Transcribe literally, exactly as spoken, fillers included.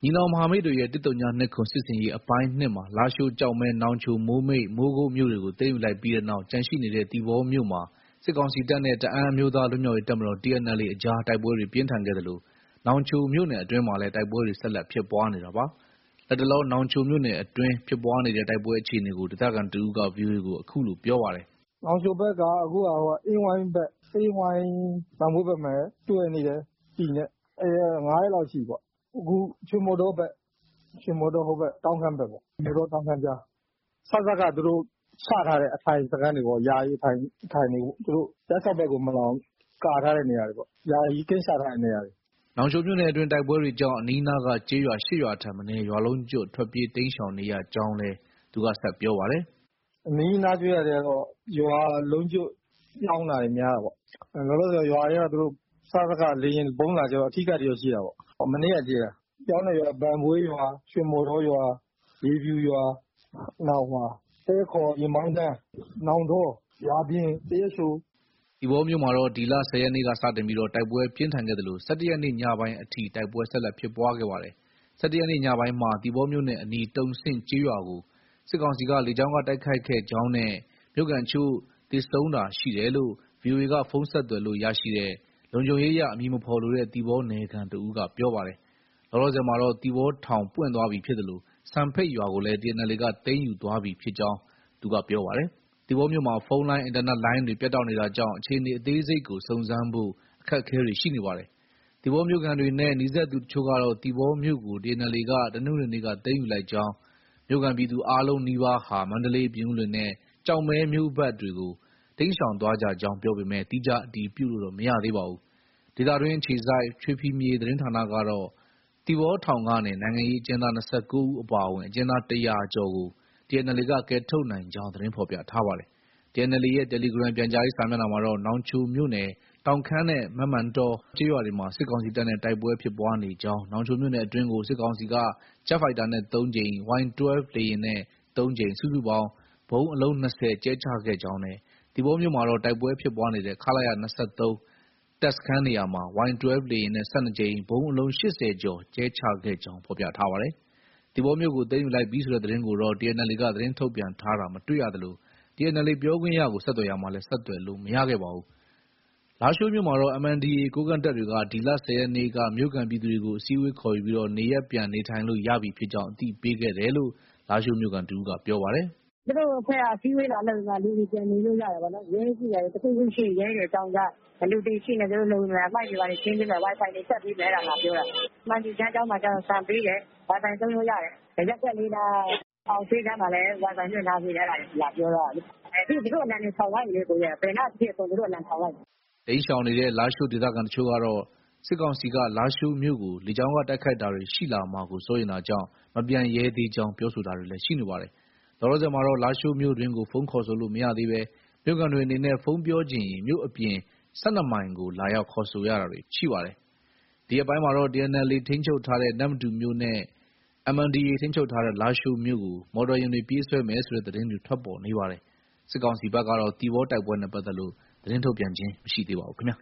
ညီနောင်မဟာမိတ်တွေရဲ့တစ်သုည၂၇စစ်ဆင်ရေးအပိုင်း၂မှာလားရှိုးကြောက်မဲနောင်ချိုမိုးမိတ်မိုးကုတ်မြို့တွေကိုသိမ်းယူလိုက်ပြီးတဲ့နောက်ကျန်ရှိနေတဲ့သီပေါမြို့မှာစစ်ကောင်စီတပ်နဲ့တအန်းအမျိုးသားလွတ်မြောက်ရေးတပ်မတော် T N L A အကြားတိုက်ပွဲတွေပြင်းထန်ခဲ့သလိုနောင်ချိုမြို့နယ်အတွင်းမှာလည်းတိုက်ပွဲတွေဆက်လက်ဖြစ်ပွားနေတာပါ။လက်တလောနောင်ချိုမြို့နယ်အတွင်းဖြစ်ပွားနေတဲ့တိုက်ပွဲအခြေအနေကိုဒေသခံတဦးက ဗွီအိုအေကိုအခုလိုပြောပါတယ်။ "နောင်ချိုဘက်ကအခုကအင်းဝိုင်းဘက်အင်းဝိုင်းဘန်ဘိုးဘက်မှာတွေ့နေတယ်တီနဲ့အဲငါးရက်လောက်ရှိပေါ့အခုချွေမော်တော်ဘက်ချွေမော်တော်ဟိုဘက်တောင်းခမ်းဘက်ပေါ့မော်တော်တောင်းခမ်းကြားစစကသူတို့ချထားတဲ့အထိုင်စခန်းတွေပေါ့ယာယီအထိုင်အထိုင်တွေသူတို့ရပ်ဆောက်ဘက်ကိုမလောင်ကာထားတဲ့နေရာတွေပေါ့ယာယီကင်းချထားတဲ့နေရာတွေ။နောင်ချိုမြို့နယ်အတွင်းတိုက်ပွဲတွေကြောင့်အနီးနားကကျေးရွာ၈ရွာထက်မနည်းရွာလုံးကျွတ်ထွက်ပြေးတိမ်းရှောင်နေရကြောင်းလည်းသူကဆက်ပြောပါတယ်။"အနီးနားကျေးရွာတွေကတော့ရွာလုံးကျွတ်ပြောင်းတာတွေများတာပေါ့။လောလောဆယ်ရွာတွေကသူတို့စစကလေယာဉ်ဗုံးလာကြတော့အထိအခိုက်တွေရှိတာပေါ့။မနေ့ကကြဲတာပြောင်းတဲ့ရွာဘန်ဘွေးရွာရွှေမော်တော်ရွာရေဖြူရွာနောက်တဲခေါ်ရင်မောင်းတန်းနောင်တောရွာပြင်သရက်ချို။သီပေါမြို့မှာတော့ဒီလ၁၀ရက်နေ့ကစတင်ပြီးတိုက်ပွဲပြင်းထန်ခဲ့သလို၁၁ရက်နေ့ညပိုင်းအထိတိုက်ပွဲဆက်လက်ဖြစ်ပွားခဲ့ပါတယ်။၁၁ရက်နေ့ညပိုင်းမှာသီပေါမြို့နယ်အနီးတုံဆင့်ကျေးရွာကိုစစ်ကောင်စီကလေကြောင်းကတိုက်ခိုက်ခဲ့ကြောင်းနဲ့မြို့ခံအချို့သေဆုံးတာရှိတယ်လို့ ဗွီအိုအေကဖုန်းဆက်သွယ်လို့ရရှိတဲ့လုံခြုံရေးအရအမည်မဖော်လိုတဲ့သီပေါနယ်ခံတဦးကပြောပါတယ်။လောလောဆယ်မှာတော့သီပေါထောင်ပွင့်သွားပြီဖြစ်သလိုစံဖိတ်ရွာကိုလည်း T N L A ကသိမ်းယူသွားပြီဖြစ်ကြောင်းသူကပြောပါတယ်။သီပေါမြို့မှာဖုန်းလိုင်းအင်တာနက်လိုင်းတွေပြတ်တောက်နေတာကြောင့်အခြေအနေအသေးစိတ်ကိုစုံစမ်းဖို့အခက်အခဲတွေရှိနေပါတယ်။သီပေါမြို့ခံတွေနဲ့နီးစပ်သူတချို့ကတော့သီပေါမြို့ကို T N L A ကတနင်္ဂနွေနေ့ကသိမ်းယူလိုက်ကြောင်းမြို့ခံပြည်သူအားလုံးနီးပါးဟာမန္တလေးပြင်ဦးလွင်နဲ့ကျောက်မဲမြို့ဘက်တွေကိုတိမ်းရှောင်သွားကြကြောင်းပြောပေမဲ့သီးခြားအတည်ပြုလို့တော့မရသေးပါဘူး။ဒေသတွင်းအခြေစိုက်ရွှေဖီမြေသတင်းဌာနကတော့သီပေါထောင်ကနေနိုင်ငံရေးအကျဉ်းသား၂၉ဦးအပါအဝင်အကျဉ်းသား၁၀၀ကျော်ကို T N L A ကကယ်ထုတ်နိုင်ကြောင်းသတင်းဖော်ပြထားပါတယ်။ T N L A ရဲ့တယ်လီဂရမ်ပြန်ကြားရေးစာမျက်နှာမှာတော့နောင်ချိုမြို့နယ်တောင်ခမ်းနဲ့မက်မန်တောကျေးရွာတွေမှာစစ်ကောင်စီတပ်နဲ့တိုက်ပွဲဖြစ်ပွားနေကြောင်းနောင်ချိုမြို့နယ်အတွင်းကိုစစ်ကောင်စီကဂျက်ဖိုက်တာနဲ့သုံးကြိမ် Y တွဲလေယာဉ်နဲ့သုံးကြိမ်စုစုပေါင်းဗုံးအလုံး၂၀ကျဲချခဲ့ကြောင်းနဲ့သီပေါမြို့မှာတော့တိုက်ပွဲဖြစ်ပွားနေတဲ့ခလရ၂၃တပ်စခန်းနေရာမှာ Y တွဲလေယာဉ်နဲ့၁၂ကြိမ်ဗုံးအလုံး၈၀ကျော်ကျဲချခဲ့ကြောင်းဖော်ပြထားပါတယ်။သီပေါမြို့ကိုသိမ်းယူလိုက်ပြီဆိုတဲ့သတင်းကိုတော့ T N L A ကသတင်းထုတ်ပြန်ထားတာမတွေ့ရသလို T N L A ပြောခွင့်ရကိုဆက်သွယ်ရာမှာလည်းဆက်သွယ်လို့မရခဲ့ပါဘူး။လားရှိုးမြို့မှာတော့ M N D A ကိုးကန့်တပ်တွေကဒီလ၁၀ရက်နေ့ကမြို့ခံပြည်သူတွေကိုအစည်းအဝေးခေါ်ယူပြီးနေရပ်ပြန်နေထိုင်လို့ရပြီဖြစ်ကြောင်းအသိပေးခဲ့တယ်လို့လားရှိုးမြို့ခံတဦးကပြောပါတယ်။"သူတို့အဖွဲ့ကအစည်းအဝေးလာလုပ်ပြီးမှလူတွေပြန်နေလို့ရတယ်ပေါ့နော်။ရဲရှိတယ်တခုခုရှိရင်ရဲတွေအကြောင်းကြားလူတွေရှိနေသူတို့လုံနေတာအမိုက်တွေပါရှင်းပေးမယ် Wi-Fi တွေဆက်ပေးမယ်အဲ့ဒါလာပြောတာ။မှန်တီချမ်းကျောင်းမှာကျတော့ဆန်ပေးတယ် Wi-Fi သုံးလို့ရတယ်။ရပ်ကွက်လေးနားအောင်ဆေးကမ်းမှာလည်း Wi-Fi လွှင့်ထားပေးတယ်အဲ့ဒါလာပြောတော့လေ။အဲသူတို့အလံတွေထောင်လိုက်ပြီလေကိုရဲ့ဘယ်နာဖြစ်ကုန်သူတို့အလံထောင်လိုက်ပြီ။တိမ်းရှောင်နေတဲ့လားရှိုးဒေသခံတချို့ကတော့စစ်ကောင်စီကလားရှိုးမြို့ကိုလေကြောင်းကတိုက်ခိုက်တာတွေရှိလာမှာကိုစိုးရိမ်တာကြောင့်မပြန်ရဲသေးကြောင်းပြောဆိုတာတွေလည်းရှိနေပါတယ်။လောလောဆယ်မှာတော့လားရှိုးမြို့တွင်းကိုဖုန်းခေါ်ဆိုလို့မရသေးဘဲမြို့ခံတွေအနေနဲ့ဖုန်းပြောချင်ရင်မြို့အပြင်၁၂မိုင်ကိုလာရောက်ခေါ်ဆိုရတာတွေရှိပါတယ်။ဒီရက်ပိုင်းမှာတော့ T N L A ထိန်းချုပ်ထားတဲ့နမ္မတူမြို့နဲ့ M N D A ထိန်းချုပ်ထားတဲ့လားရှိုးမြို့ကိုမော်တော်ယာဉ်တွေပြေးဆွဲမယ်ဆိုတဲ့သတင်းတွေထွက်ပေါ်နေပါတယ်။စစ်ကောင်စီဘက်ကတော့သီပေါတိုက်ပွဲနဲ့ပတ်သက်လို့သတင်းထုတ်ပြန်ခြင်းမရှိသေးပါဘူးခင်ဗျာ